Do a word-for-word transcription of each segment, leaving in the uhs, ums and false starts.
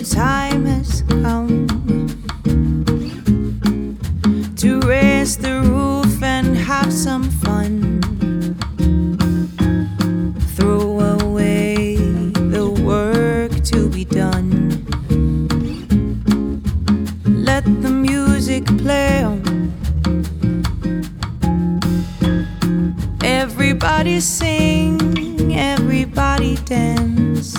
the time has come to raise the roof and have some fun. Throw away the work to be done. Let the music play on. Everybody sing, everybody dance.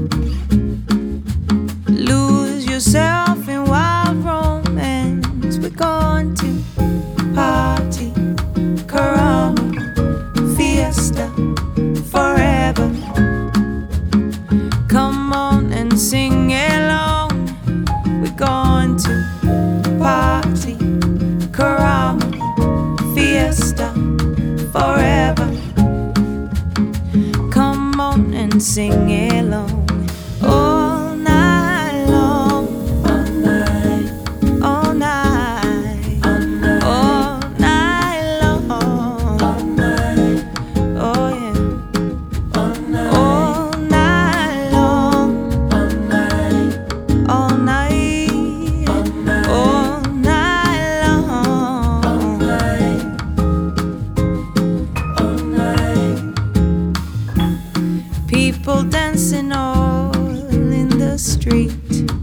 Lose yourself in wild romance. We're going to party, caramba, fiesta, forever. Come on and sing along. We're going to party, caramba, fiesta, forever. Come on and sing along. All night long, all night, all night, all night long, all night, oh yeah, all night, all night long, all night, all night, all night long, all night, all night. People dancing all in the street.